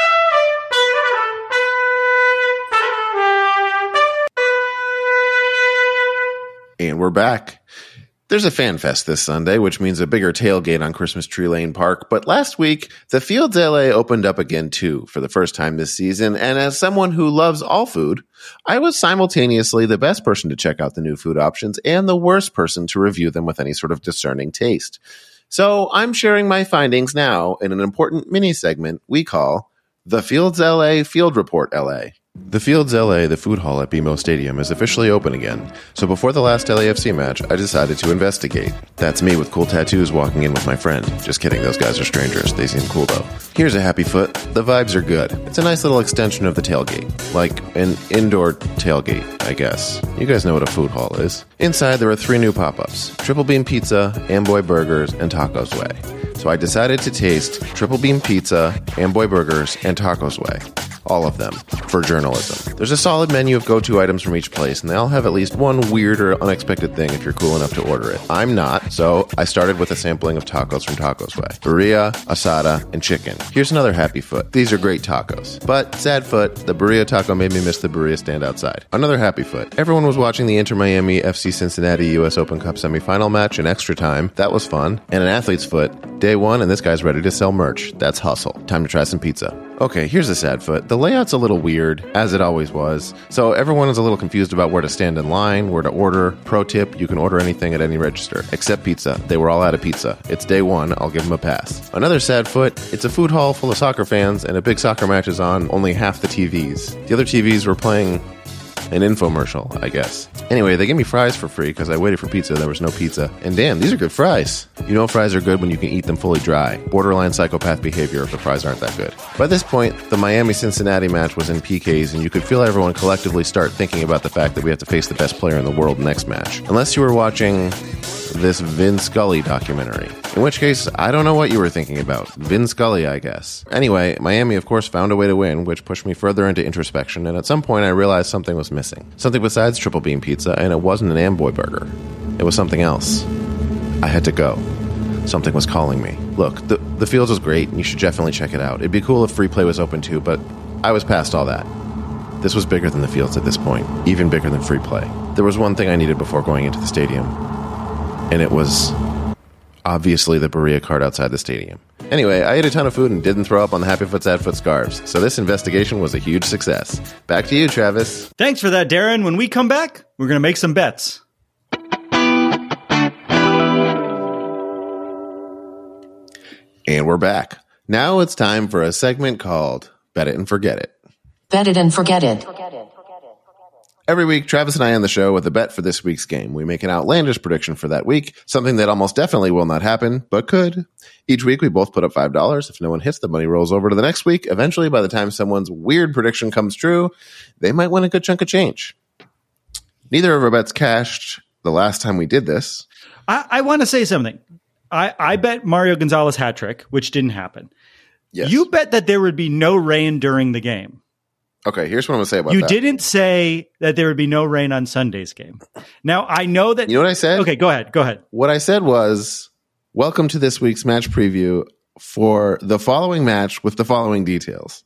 [SPEAKER 5] And we're back. There's a fan fest this Sunday, which means a bigger tailgate on Christmas Tree Lane Park. But last week, the Fields L A opened up again too, for the first time this season. And as someone who loves all food, I was simultaneously the best person to check out the new food options and the worst person to review them with any sort of discerning taste. So I'm sharing my findings now in an important mini segment we call the Fields L A Field Report L A. The Fields L A, the food hall at B M O Stadium, is officially open again. So before the last L A F C match, I decided to investigate. That's me with cool tattoos walking in with my friend. Just kidding, those guys are strangers. They seem cool though. Here's a happy foot. The vibes are good. It's a nice little extension of the tailgate. Like an indoor tailgate, I guess. You guys know what a food hall is. Inside, there are three new pop-ups. Triple Beam Pizza, Amboy Burgers, and Tacos Way. So I decided to taste Triple Beam Pizza, Amboy Burgers, and Tacos Way. All of them, for journalism. There's a solid menu of go-to items from each place, and they all have at least one weird or unexpected thing if you're cool enough to order it. I'm not, so I started with a sampling of tacos from Tacos Way. Birria, asada, and chicken. Here's another happy foot. These are great tacos. But, sad foot, the birria taco made me miss the birria stand outside. Another happy foot. Everyone was watching the Inter Miami F C Cincinnati U S Open Cup semifinal match in extra time. That was fun. And an athlete's foot. Day one, and this guy's ready to sell merch. That's hustle. Time to try some pizza. Okay, here's a sad foot. The layout's a little weird, as it always was. So everyone is a little confused about where to stand in line, where to order. Pro tip, you can order anything at any register, except pizza. They were all out of pizza. It's day one, I'll give them a pass. Another sad foot, it's a food hall full of soccer fans, and a big soccer match is on only half the T Vs. The other T Vs were playing An infomercial, I guess. Anyway, they gave me fries for free because I waited for pizza. There was no pizza. And damn, these are good fries. You know fries are good when you can eat them fully dry. Borderline psychopath behavior if the fries aren't that good. By this point, the Miami-Cincinnati match was in P Ks, and you could feel everyone collectively start thinking about the fact that we have to face the best player in the world next match. Unless you were watching this Vin Scully documentary. In which case, I don't know what you were thinking about. Vin Scully, I guess. Anyway, Miami, of course, found a way to win, which pushed me further into introspection, and at some point I realized something was missing. Something besides triple bean pizza, and it wasn't an Amboy burger. It was something else. I had to go. Something was calling me. Look, the, the Fields was great, and you should definitely check it out. It'd be cool if free play was open too, but I was past all that. This was bigger than the Fields at this point, even bigger than free play. There was one thing I needed before going into the stadium, and it was obviously the Berea card outside the stadium. Anyway, I ate a ton of food and didn't throw up on the Happy Foot Sad Foot scarves, so this investigation was a huge success. Back to you, Travis.
[SPEAKER 4] Thanks for that, Darren. When we come back, we're going to make some bets.
[SPEAKER 5] And we're back. Now it's time for a segment called Bet It and Forget It.
[SPEAKER 8] Bet it and forget it.
[SPEAKER 5] Every week, Travis and I on the show with a bet for this week's game. We make an outlandish prediction for that week, something that almost definitely will not happen, but could. Each week, we both put up five dollars. If no one hits, the money rolls over to the next week. Eventually, by the time someone's weird prediction comes true, they might win a good chunk of change. Neither of our bets cashed the last time we did this.
[SPEAKER 4] I, I want to say something. I, I bet Mario Gonzalez hat trick, which didn't happen.
[SPEAKER 5] Yes.
[SPEAKER 4] You bet that there would be no rain during the game.
[SPEAKER 5] Okay, here's what I'm going to say about
[SPEAKER 4] you
[SPEAKER 5] that.
[SPEAKER 4] You didn't say that there would be no rain on Sunday's game. Now, I know that...
[SPEAKER 5] You know what I said?
[SPEAKER 4] Okay, go ahead. Go ahead.
[SPEAKER 5] What I said was, welcome to this week's match preview for the following match with the following details.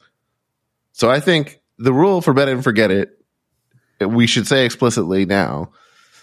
[SPEAKER 5] So I think the rule for Bet It and Forget It, we should say explicitly now,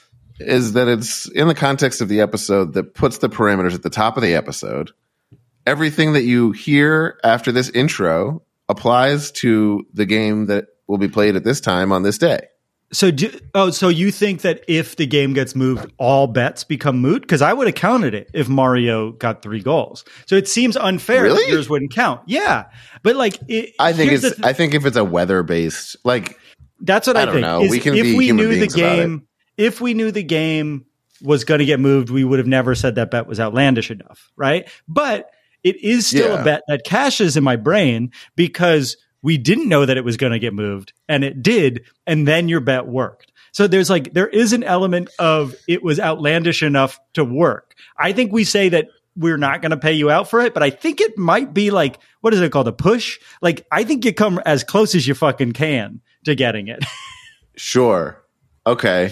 [SPEAKER 5] is that it's in the context of the episode that puts the parameters at the top of the episode. Everything that you hear after this intro applies to the game that will be played at this time on this day.
[SPEAKER 4] So, do, oh, so you think that if the game gets moved, all bets become moot? Because I would have counted it if Mario got three goals. So it seems unfair
[SPEAKER 5] really?
[SPEAKER 4] that yours wouldn't count. Yeah, but like, it,
[SPEAKER 5] I think it's.
[SPEAKER 4] Th-
[SPEAKER 5] I think if it's a weather based, like
[SPEAKER 4] that's what I,
[SPEAKER 5] I don't
[SPEAKER 4] think.
[SPEAKER 5] know.
[SPEAKER 4] Is
[SPEAKER 5] We can
[SPEAKER 4] if
[SPEAKER 5] be
[SPEAKER 4] we
[SPEAKER 5] human
[SPEAKER 4] knew the
[SPEAKER 5] beings about
[SPEAKER 4] game, if we knew the game was going to get moved, we would have never said that bet was outlandish enough, right? But it is still
[SPEAKER 5] Yeah.
[SPEAKER 4] a bet that cashes in my brain because we didn't know that it was going to get moved and it did. And then your bet worked. So there's like, there is an element of it was outlandish enough to work. I think we say that we're not going to pay you out for it, but I think it might be like, what is it called? A push? Like, I think you come as close as you fucking can to getting it.
[SPEAKER 5] Sure. Okay.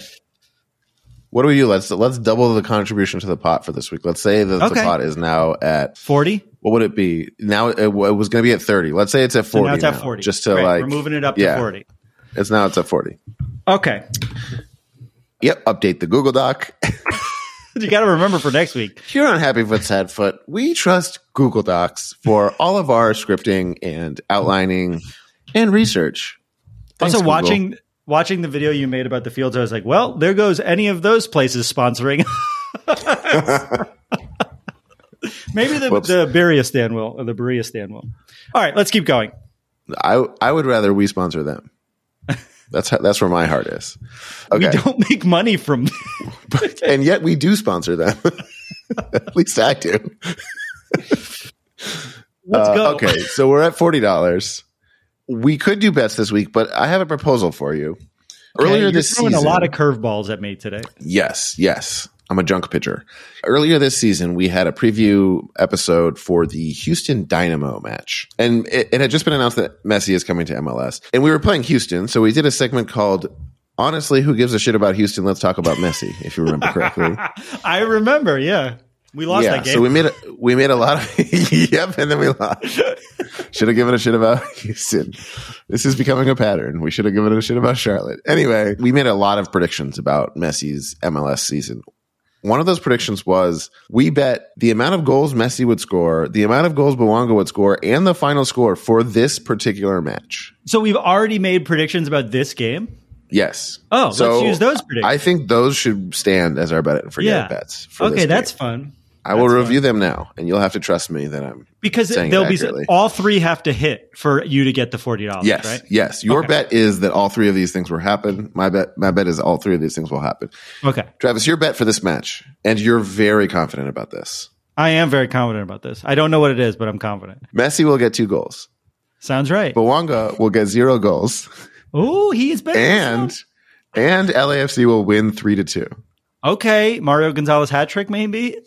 [SPEAKER 5] What do we do? Let's let's double the contribution to the pot for this week. Let's say that
[SPEAKER 4] Okay.
[SPEAKER 5] the pot is now at
[SPEAKER 4] forty?
[SPEAKER 5] What would it be? Now it, it was going to be at thirty. Let's say it's at
[SPEAKER 4] So
[SPEAKER 5] forty.
[SPEAKER 4] now it's
[SPEAKER 5] now,
[SPEAKER 4] at forty.
[SPEAKER 5] Just to
[SPEAKER 4] Great.
[SPEAKER 5] like
[SPEAKER 4] We're moving it up
[SPEAKER 5] yeah,
[SPEAKER 4] to forty.
[SPEAKER 5] It's now it's at forty.
[SPEAKER 4] Okay.
[SPEAKER 5] Yep. Update the Google Doc.
[SPEAKER 4] You got to remember for next week.
[SPEAKER 5] Here on Happy Foot Sad Foot, we trust Google Docs for all of our scripting and outlining and research. Thanks,
[SPEAKER 4] also,
[SPEAKER 5] Google.
[SPEAKER 4] watching watching the video you made about the Fields, I was like, well, there goes any of those places sponsoring. Maybe the,
[SPEAKER 5] Whoops.
[SPEAKER 4] the Berea stand will, or the Berea stand will. All right, let's keep going.
[SPEAKER 5] I I would rather we sponsor them. That's how, that's where my heart is. Okay.
[SPEAKER 4] We don't make money from
[SPEAKER 5] But, and yet we do sponsor them. At least I do.
[SPEAKER 4] Let's
[SPEAKER 5] Uh,
[SPEAKER 4] go.
[SPEAKER 5] Okay, so we're at forty dollars. We could do bets this week, but I have a proposal for you.
[SPEAKER 4] Okay,
[SPEAKER 5] Earlier
[SPEAKER 4] you're
[SPEAKER 5] this
[SPEAKER 4] throwing
[SPEAKER 5] season,
[SPEAKER 4] a lot of curveballs at me today.
[SPEAKER 5] yes, yes, I'm a junk pitcher. Earlier this season, we had a preview episode for the Houston Dynamo match, and it, it had just been announced that Messi is coming to M L S, and we were playing Houston, so we did a segment called "Honestly, Who Gives a Shit About Houston? Let's Talk About Messi." If you remember correctly.
[SPEAKER 4] I remember, yeah. We lost
[SPEAKER 5] yeah,
[SPEAKER 4] that game.
[SPEAKER 5] so we made a, we made a lot of yep, and then we lost. Should have given a shit about Houston. This is becoming a pattern. We should have given a shit about Charlotte. Anyway, we made a lot of predictions about Messi's M L S season. One of those predictions was we bet the amount of goals Messi would score, the amount of goals Bouanga would score, and the final score for this particular match.
[SPEAKER 4] So we've already made predictions about this game?
[SPEAKER 5] Yes.
[SPEAKER 4] Oh,
[SPEAKER 5] So
[SPEAKER 4] let's use those predictions.
[SPEAKER 5] I think those should stand as our bet it and forget
[SPEAKER 4] Yeah.
[SPEAKER 5] it bets. For
[SPEAKER 4] Okay,
[SPEAKER 5] this
[SPEAKER 4] that's
[SPEAKER 5] game.
[SPEAKER 4] fun.
[SPEAKER 5] I will
[SPEAKER 4] That's
[SPEAKER 5] review
[SPEAKER 4] fine.
[SPEAKER 5] them now, and you'll have to trust me that I'm
[SPEAKER 4] because
[SPEAKER 5] saying
[SPEAKER 4] they'll
[SPEAKER 5] it
[SPEAKER 4] be
[SPEAKER 5] accurately.
[SPEAKER 4] all three have to hit for you to get the forty dollars.
[SPEAKER 5] Yes,
[SPEAKER 4] right?
[SPEAKER 5] yes. Your
[SPEAKER 4] Okay.
[SPEAKER 5] bet is that all three of these things will happen. My bet, my bet is all three of these things will happen.
[SPEAKER 4] Okay,
[SPEAKER 5] Travis, your bet for this match, and you're very confident about this.
[SPEAKER 4] I am very confident about this. I don't know what it is, but I'm confident.
[SPEAKER 5] Messi will get two goals.
[SPEAKER 4] Sounds right.
[SPEAKER 5] Bawanga will get zero goals,
[SPEAKER 4] Oh, he's been
[SPEAKER 5] and and L A F C will win three to two.
[SPEAKER 4] okay. Mario Gonzalez hat trick, maybe.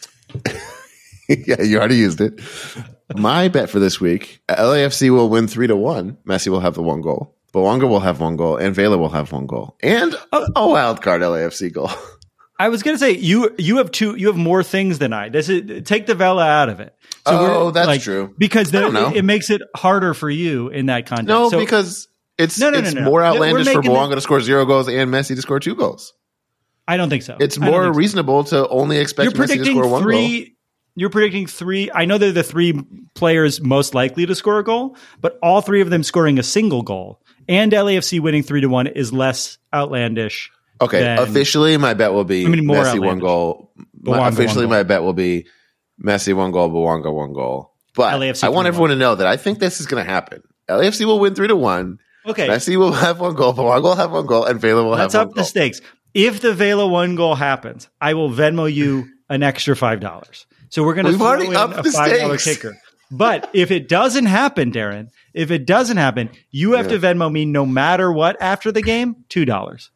[SPEAKER 5] Yeah, you already used it. My bet for this week: L A F C will win three to one. Messi will have the one goal. Bawanga will have one goal, and Vela will have one goal, and a, a wild card L A F C goal.
[SPEAKER 4] I was gonna say you you have two you have more things than I. Does it take the Vela out of it?
[SPEAKER 5] Oh,
[SPEAKER 4] we're,
[SPEAKER 5] that's
[SPEAKER 4] like,
[SPEAKER 5] true.
[SPEAKER 4] Because the,
[SPEAKER 5] I don't know.
[SPEAKER 4] it, it makes it harder for you in that context.
[SPEAKER 5] No,
[SPEAKER 4] So-
[SPEAKER 5] because it's
[SPEAKER 4] No, no, no,
[SPEAKER 5] it's
[SPEAKER 4] no.
[SPEAKER 5] more
[SPEAKER 4] We're
[SPEAKER 5] outlandish for
[SPEAKER 4] making
[SPEAKER 5] Bawanga
[SPEAKER 4] it-
[SPEAKER 5] to score zero goals and Messi to score two goals.
[SPEAKER 4] I don't think so.
[SPEAKER 5] It's
[SPEAKER 4] I don't
[SPEAKER 5] more
[SPEAKER 4] think so.
[SPEAKER 5] reasonable to only expect
[SPEAKER 4] You're
[SPEAKER 5] Messi to
[SPEAKER 4] predicting
[SPEAKER 5] score one
[SPEAKER 4] three.
[SPEAKER 5] goal.
[SPEAKER 4] You're predicting three. I know they're the three players most likely to score a goal, but all three of them scoring a single goal and L A F C winning three to one is less outlandish.
[SPEAKER 5] Okay,
[SPEAKER 4] than-
[SPEAKER 5] officially my bet will be
[SPEAKER 4] I mean, more
[SPEAKER 5] Messi one
[SPEAKER 4] outlandish.
[SPEAKER 5] goal. My-
[SPEAKER 4] Bawanga
[SPEAKER 5] officially
[SPEAKER 4] one goal.
[SPEAKER 5] my bet will be Messi one goal, Bawanga one goal. But
[SPEAKER 4] L A F C
[SPEAKER 5] I want
[SPEAKER 4] three to
[SPEAKER 5] everyone to know that I think this is going to happen. L A F C will win three to one.
[SPEAKER 4] Okay,
[SPEAKER 5] Messi will have one goal, Bawanga will have one goal, and Vela will
[SPEAKER 4] let's
[SPEAKER 5] have one
[SPEAKER 4] up
[SPEAKER 5] goal.
[SPEAKER 4] the stakes. If the Vela one goal happens, I will Venmo you an extra five dollars. So we're going to
[SPEAKER 5] We've
[SPEAKER 4] throw
[SPEAKER 5] already
[SPEAKER 4] in
[SPEAKER 5] upped
[SPEAKER 4] a
[SPEAKER 5] the
[SPEAKER 4] five dollar
[SPEAKER 5] stakes.
[SPEAKER 4] kicker. But if it doesn't happen, Darren, if it doesn't happen, you have
[SPEAKER 5] Yeah.
[SPEAKER 4] to Venmo me no matter what after the game, two dollars.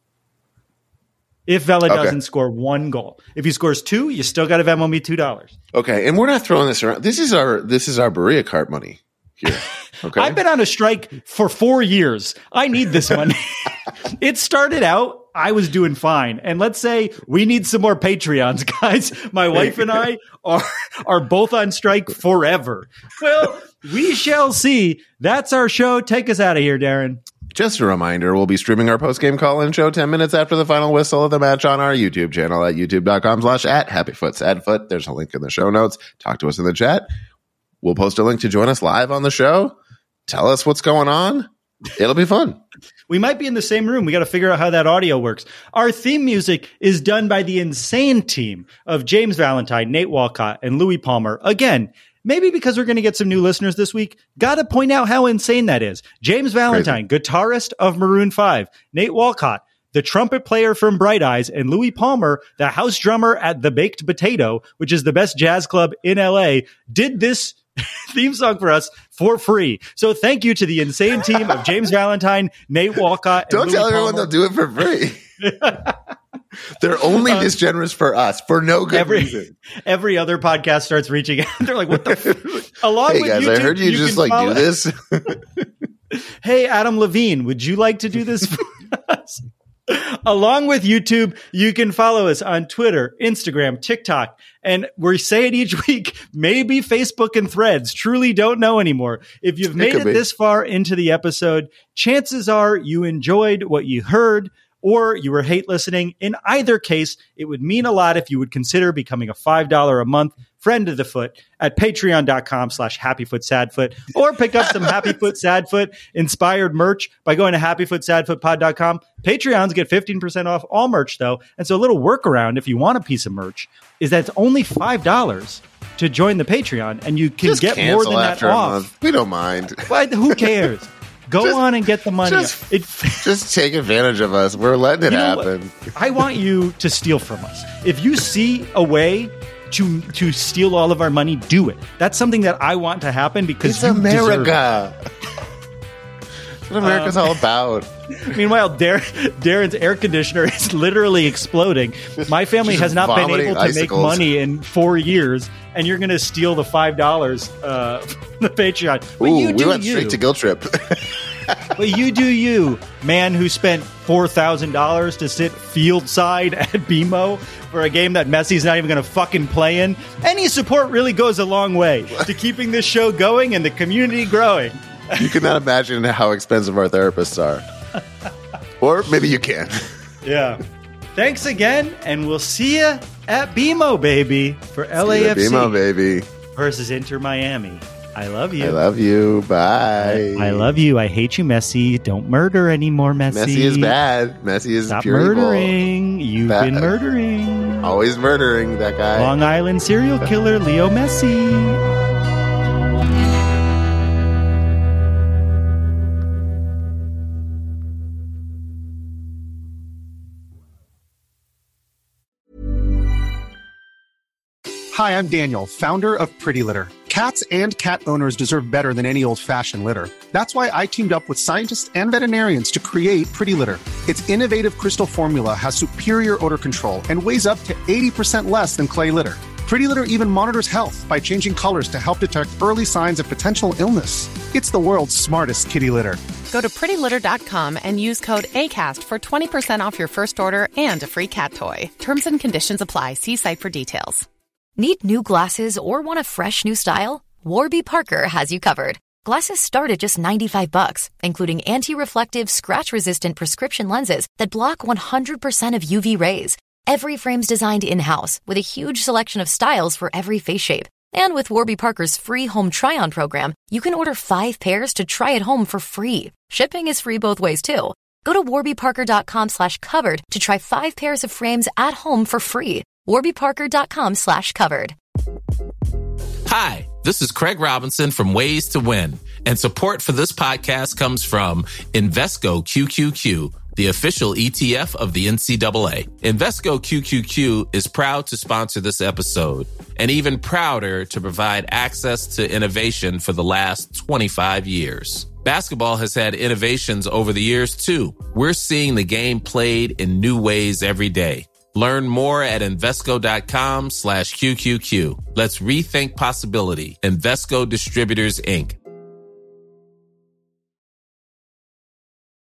[SPEAKER 4] If Vela
[SPEAKER 5] Okay.
[SPEAKER 4] doesn't score one goal, if he scores two, you still got to Venmo me two dollars.
[SPEAKER 5] Okay, and we're not throwing this around. This is our this is our Berea cart money here. Okay,
[SPEAKER 4] I've been on a strike for four years. I need this money. It started out, I was doing fine. And let's say we need some more Patreons, guys. My wife and I are, are both on strike forever. Well, we shall see. That's our show. Take us out of here, Darren.
[SPEAKER 5] Just a reminder, we'll be streaming our post-game call-in show ten minutes after the final whistle of the match on our YouTube channel at youtube.com slash at happyfootsadfoot. There's a link in the show notes. Talk to us in the chat. We'll post a link to join us live on the show. Tell us what's going on. It'll be fun.
[SPEAKER 4] We might be in the same room. We got to figure out how that audio works. Our theme music is done by the insane team of James Valentine, Nate Walcott, and Louis Palmer. Again, maybe because we're going to get some new listeners this week, got to point out how insane that is. James Valentine, guitarist of Maroon five, Nate Walcott, the trumpet player from Bright Eyes, and Louis Palmer, the house drummer at The Baked Potato, which is the best jazz club in L A, did this theme song for us for free. So thank you to the insane team of James Valentine, Nate Walcott, and
[SPEAKER 5] Don't
[SPEAKER 4] Louis
[SPEAKER 5] tell everyone
[SPEAKER 4] Palmer.
[SPEAKER 5] they'll do it for free. They're only this generous for us for no good
[SPEAKER 4] Every,
[SPEAKER 5] reason.
[SPEAKER 4] every other podcast starts reaching out. They're like, what the f-? Along
[SPEAKER 5] Hey
[SPEAKER 4] with
[SPEAKER 5] guys,
[SPEAKER 4] YouTube,
[SPEAKER 5] I heard you, just
[SPEAKER 4] can
[SPEAKER 5] like
[SPEAKER 4] follow-
[SPEAKER 5] do this.
[SPEAKER 4] Hey, Adam Levine, would you like to do this for us? Along with YouTube, you can follow us on Twitter, Instagram, TikTok, and we say it each week, maybe Facebook and Threads. Truly don't know anymore. If you've made
[SPEAKER 5] could
[SPEAKER 4] it
[SPEAKER 5] be.
[SPEAKER 4] this far into the episode, chances are you enjoyed what you heard or you were hate listening. In either case, it would mean a lot if you would consider becoming a five dollars a month friend of the foot at patreon.com slash happyfootsadfoot or pick up some Happyfoot Sadfoot inspired merch by going to happyfootsadfootpod dot com. Patreons get fifteen percent off all merch though. And so a little workaround if you want a piece of merch is that it's only five dollars to join the Patreon and you can
[SPEAKER 5] Just
[SPEAKER 4] get more
[SPEAKER 5] cancel
[SPEAKER 4] than that
[SPEAKER 5] after a
[SPEAKER 4] off.
[SPEAKER 5] month. We don't mind.
[SPEAKER 4] But who cares? Go
[SPEAKER 5] Just-
[SPEAKER 4] on and get the money.
[SPEAKER 5] just-
[SPEAKER 4] It,
[SPEAKER 5] Just take advantage of us. We're letting it
[SPEAKER 4] You know what?
[SPEAKER 5] happen.
[SPEAKER 4] I want you to steal from us. If you see a way to to steal all of our money, do it. That's something that I want to happen because
[SPEAKER 5] It's
[SPEAKER 4] you deserve it.
[SPEAKER 5] America. That's what America's
[SPEAKER 4] Um,
[SPEAKER 5] all about.
[SPEAKER 4] Meanwhile, Dar- Darren's air conditioner is literally exploding. My family
[SPEAKER 5] just
[SPEAKER 4] has not been
[SPEAKER 5] vomiting
[SPEAKER 4] able to
[SPEAKER 5] icicles.
[SPEAKER 4] make money in four years, and you're going to steal the five dollars uh, from the Patreon. But
[SPEAKER 5] Ooh,
[SPEAKER 4] you
[SPEAKER 5] we
[SPEAKER 4] do
[SPEAKER 5] went
[SPEAKER 4] you.
[SPEAKER 5] straight to Guilt Trip.
[SPEAKER 4] But you do you, man who spent four thousand dollars to sit fieldside at B M O for a game that Messi's not even going to fucking play in. Any support really goes a long way to keeping this show going and the community growing.
[SPEAKER 5] You cannot imagine how expensive our therapists are. Or maybe you can.
[SPEAKER 4] Yeah. Thanks again, and we'll see you at B M O, baby, for L A F C
[SPEAKER 5] B M O, baby.
[SPEAKER 4] versus Inter Miami. I love you.
[SPEAKER 5] I love you. Bye.
[SPEAKER 4] I love you. I hate you, Messi. Don't murder anymore, Messi.
[SPEAKER 5] Messi is bad. Messi is
[SPEAKER 4] Stop
[SPEAKER 5] pure evil.
[SPEAKER 4] murdering. You've
[SPEAKER 5] Bad.
[SPEAKER 4] been murdering.
[SPEAKER 5] Always murdering that guy.
[SPEAKER 4] Long Island serial killer Leo Messi.
[SPEAKER 8] Hi, I'm Daniel, founder of Pretty Litter. Cats and cat owners deserve better than any old-fashioned litter. That's why I teamed up with scientists and veterinarians to create Pretty Litter. Its innovative crystal formula has superior odor control and weighs up to eighty percent less than clay litter. Pretty Litter even monitors health by changing colors to help detect early signs of potential illness. It's the world's smartest kitty litter.
[SPEAKER 9] Go to pretty litter dot com and use code ACAST for twenty percent off your first order and a free cat toy. Terms and conditions apply. See site for details.
[SPEAKER 7] Need new glasses or want a fresh new style? Warby Parker has you covered. Glasses start at just ninety-five bucks, including anti-reflective, scratch-resistant prescription lenses that block one hundred percent of U V rays. Every frame's designed in-house with a huge selection of styles for every face shape. And with Warby Parker's free home try-on program, you can order five pairs to try at home for free. Shipping is free both ways, too. Go to warby parker dot com slash covered to try five pairs of frames at home for free. warby parker dot com slash covered.
[SPEAKER 10] Hi, this is Craig Robinson from Ways to Win, and support for this podcast comes from Invesco Q Q Q, the official E T F of the N C double A. Invesco Q Q Q is proud to sponsor this episode, and even prouder to provide access to innovation for the last twenty-five years. Basketball has had innovations over the years, too. We're seeing the game played in new ways every day. Learn more at Invesco dot com slash Q Q Q. Let's rethink possibility. Invesco Distributors, Incorporated.